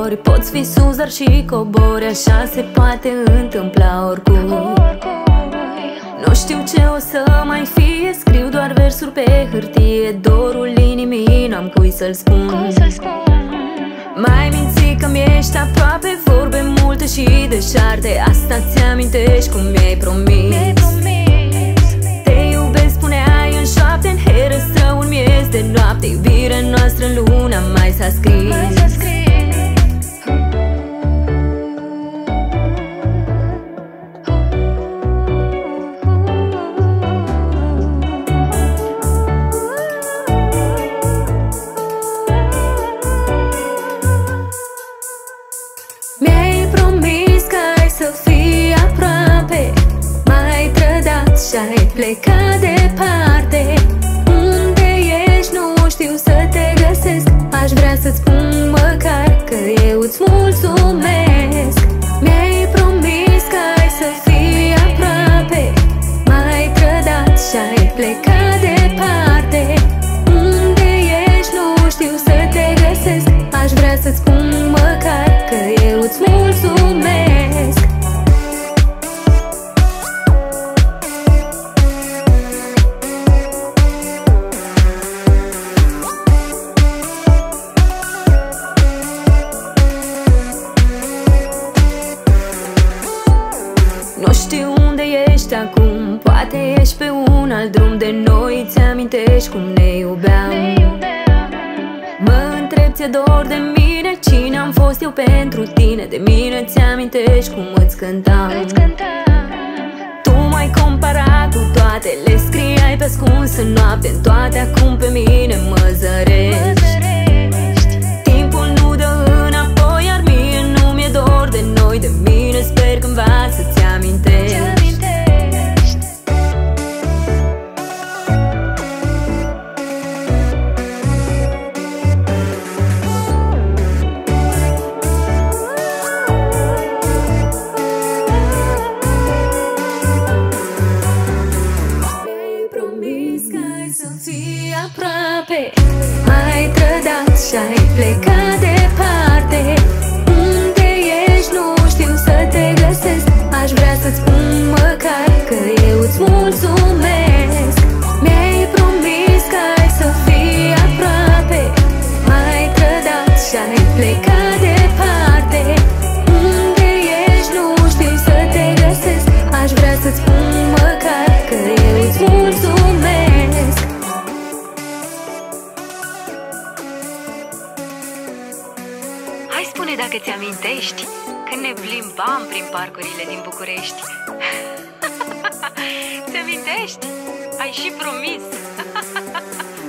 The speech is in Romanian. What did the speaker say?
ori poți fi sus, dar și cobori. Așa se poate întâmpla oricum. Nu știu ce o să mai fie, scriu doar versuri pe hârtie. Dorul inimii n-am cui să-l spun. Mai minți că mi-ești aproape, vorbe multe și deșarte. Asta ți-amintești cum mi-ai promis. Te iubesc, spuneai în șoapte, în herăstrău, în miez de noapte. Iubirea noastră în luna mai s-a scris. Mi-ai promis că ai să fii aproape, m-ai trădat și-ai plecat departe. Unde ești, nu știu să te găsesc. Aș vrea să-ți spun măcar că eu îți mulțumesc. Mi-ai promis că ai să fii aproape, m-ai trădat și-ai plecat departe. Unde ești, nu știu să te găsesc. Aș vrea să-ți spun măcar că eu îți mulțumesc. Nu știu unde ești acum, poate ești pe un alt drum de noi. Ți-amintești cum ne iubeam? Mă întreb, ți-e dor de mine? Cine am fost eu pentru tine? De mine ți-amintești cum îți cântam? Tu m-ai comparat cu toate, le scriai pe ascuns în noapte. În toate acum pe mine mă zărești. Timpul nu dă înapoi, iar mie nu mi-e dor de noi. De mine sper cândva să-ți amintești. Aproape, m-ai trădat și-ai plecat departe. Unde ești, nu știu să te găsesc. Aș vrea să-ți spun măcar că eu îți mulțumesc. Mi-ai promis că ai să fii aproape, m-ai trădat și-ai plecat departe. Unde ești, nu știu să te găsesc. Aș vrea să-ți spun măcar că eu îți mulțumesc. Hai, spune dacă ți-amintești când ne plimbam prin parcurile din București. Ți-amintești? Ai și promis.